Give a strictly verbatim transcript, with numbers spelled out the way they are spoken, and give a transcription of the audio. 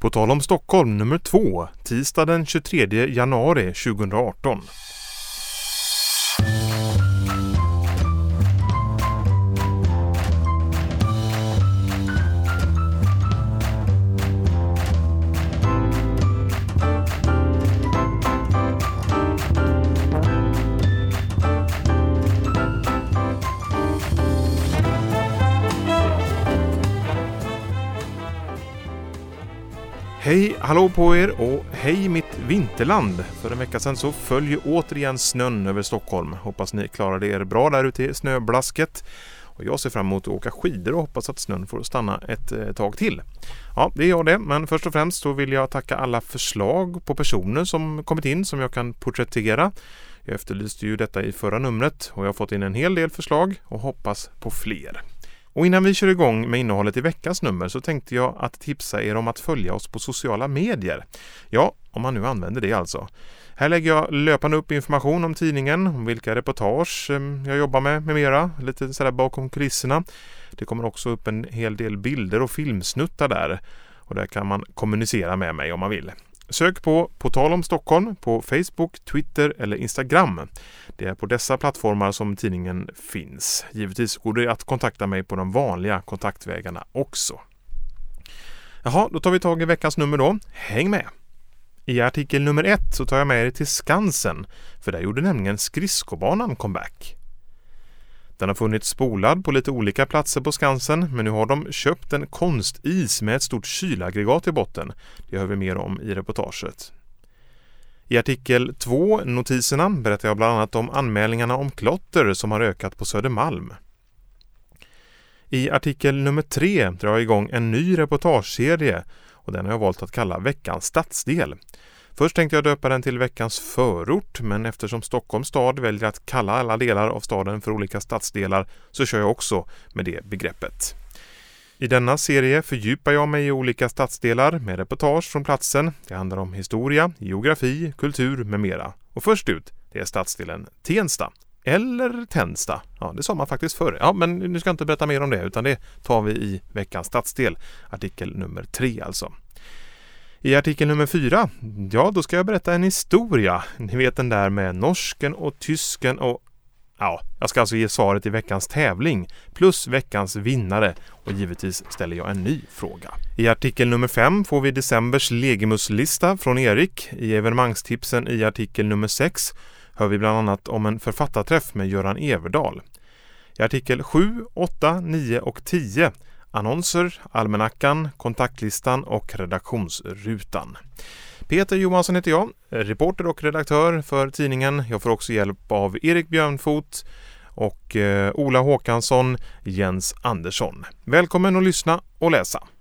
På tal om Stockholm nummer två, tisdag den tjugotredje januari tjugoarton. Hej, hallå på er och hej mitt vinterland. För en vecka sedan så följer återigen snön över Stockholm. Hoppas ni klarade er bra där ute i snöblasket. Och jag ser fram emot att åka skidor och hoppas att snön får stanna ett eh, tag till. Ja, det är jag det. Men först och främst så vill jag tacka alla förslag på personer som kommit in som jag kan porträttera. Jag efterlyste ju detta i förra numret och jag har fått in en hel del förslag och hoppas på fler. Och innan vi kör igång med innehållet i veckans nummer så tänkte jag att tipsa er om att följa oss på sociala medier. Ja, om man nu använder det alltså. Här lägger jag löpande upp information om tidningen, om vilka reportage jag jobbar med med mera, lite sådär bakom kulisserna. Det kommer också upp en hel del bilder och filmsnuttar där och där kan man kommunicera med mig om man vill. Sök på På tal om Stockholm på Facebook, Twitter eller Instagram. Det är på dessa plattformar som tidningen finns. Givetvis går det att kontakta mig på de vanliga kontaktvägarna också. Jaha, då tar vi tag i veckans nummer då. Häng med! I artikel nummer ett så tar jag med er till Skansen, för där gjorde nämligen skridskobanan comeback. Den har funnits spolad på lite olika platser på Skansen, men nu har de köpt en konstis med ett stort kylaggregat i botten. Det hör vi mer om i reportaget. I artikel två, notiserna, berättar jag bland annat om anmälningarna om klotter som har ökat på Södermalm. I artikel nummer tre drar jag igång en ny reportageserie och den har jag valt att kalla Veckans stadsdel. Först tänkte jag döpa den till Veckans förort, men eftersom Stockholms stad väljer att kalla alla delar av staden för olika stadsdelar så kör jag också med det begreppet. I denna serie fördjupar jag mig i olika stadsdelar med reportage från platsen. Det handlar om historia, geografi, kultur med mera. Och först ut, det är stadsdelen Tensta. Eller Tensta. Ja, det sa man faktiskt förr. Ja, men nu ska jag inte berätta mer om det utan det tar vi i Veckans stadsdel. Artikel nummer tre alltså. I artikel nummer fyra, ja då ska jag berätta en historia. Ni vet den där med norsken och tysken och... Ja, jag ska alltså ge svaret i veckans tävling plus veckans vinnare och givetvis ställer jag en ny fråga. I artikel nummer fem får vi decembers legimuslista från Erik. I evenemangstipsen i artikel nummer sex hör vi bland annat om en författarträff med Göran Everdahl. I artikel sju, åtta, nio och tio annonser, almanackan, kontaktlistan och redaktionsrutan. Peter Johansson heter jag, reporter och redaktör för tidningen. Jag får också hjälp av Erik Björnfot och eh, Ola Håkansson, Jens Andersson. Välkommen att lyssna och läsa.